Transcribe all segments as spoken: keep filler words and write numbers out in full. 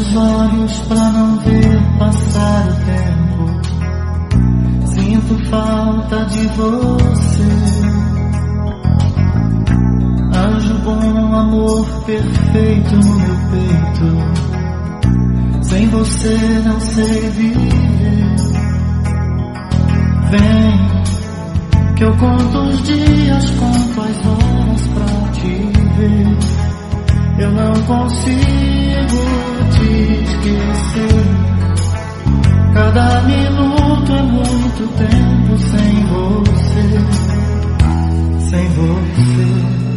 os olhos pra não ver passar o tempo. Sinto falta de você. Anjo bom, amor perfeito no meu peito. Sem você não sei viver. Vem, que eu conto os dias, conto as horas pra te ver. Eu não consigo te esquecer. Cada minuto é muito tempo sem você, sem você.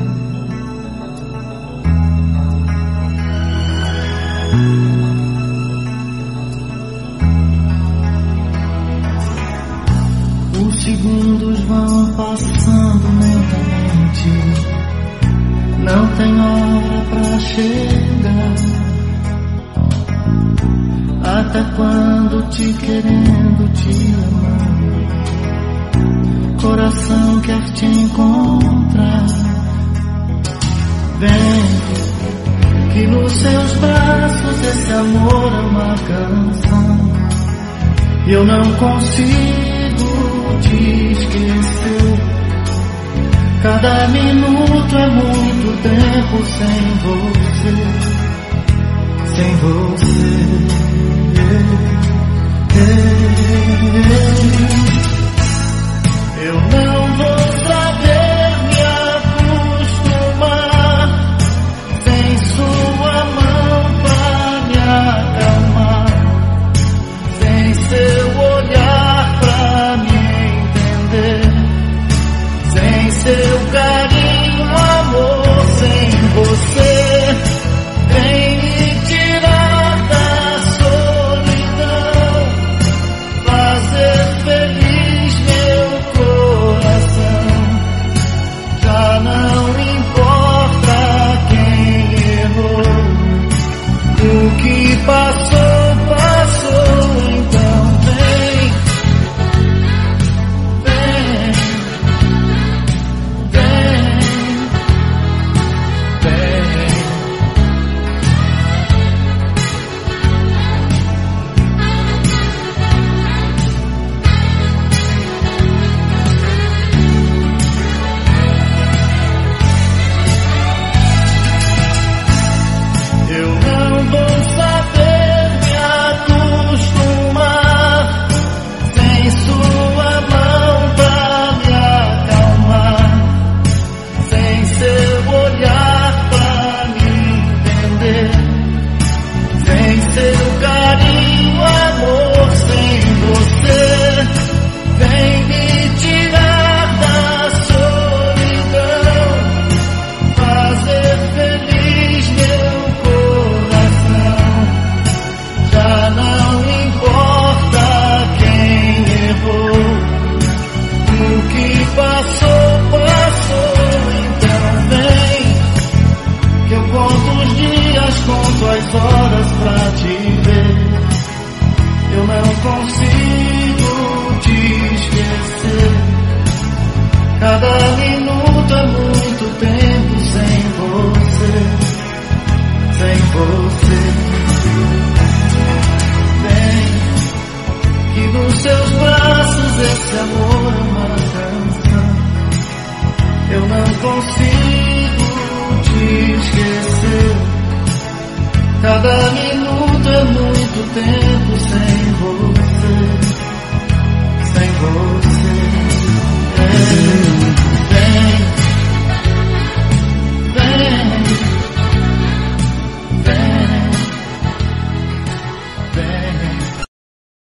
Os segundos vão passando lentamente. Não tem hora pra chegar. Até quando te querendo, te amando, coração quer te encontrar. Vem, que nos seus braços esse amor é uma canção. E eu não consigo te esquecer. Cada minuto é muito tempo sem você, sem você. Eu não vou saber me acostumar sem sua mão pra me acalmar, sem seu olhar pra me entender, sem seu carinho, amor, sem você. Vem me tirar da solidão, fazer feliz meu coração. Já não importa quem errou, o que passou, passou. Então vem, vem, vem, vem. Eu não vou saber me acostumar sem sua mão pra me acalmar, sem seu olhar pra me entender, sem seu carinho, amor, sem você. Vem me tirar da solidão, fazer feliz meu coração. Já não importa quem errou, o que passou, passou. Então vem, que eu conto os dias, conto as horas pra te ver. Eu não consigo te esquecer. Cada minuto é muito tempo sem você, sem você. Vem, que nos seus braços esse amor é uma canção. Eu não consigo te esquecer. Cada minuto é muito tempo